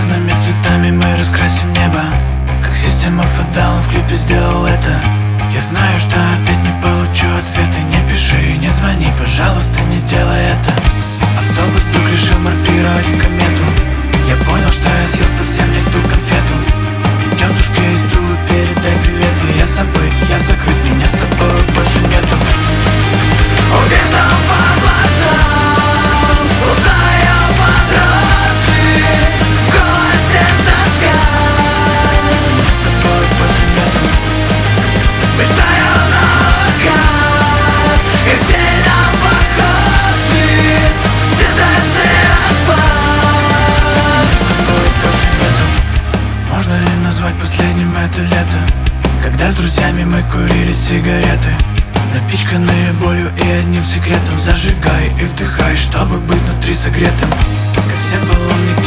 Разными цветами мы раскрасим небо, как System of a Down в клипе сделал это. Я знаю, что опять не получу ответы. Не пиши, не звони, пожалуйста, не делай это. Автобус вдруг решил морфировать в комету. Я понял, что я съел совсем не ту конфету. И тетушке из Тулы передай привет. И я забыть, я закрыт, меня с тобой больше нету. Увижу по глазам, узнаю по дрожи, в голосе тоска. Меня с тобой больше нету. Смешаю наугад, и сильно похожи ситуации распад. Меня с тобой больше нету. Можно ли назвать последним это лето, когда с друзьями мы курили сигареты, напичканные болью и одним секретом? Зажигай и вдыхай, чтобы быть внутри согретым, как все паломники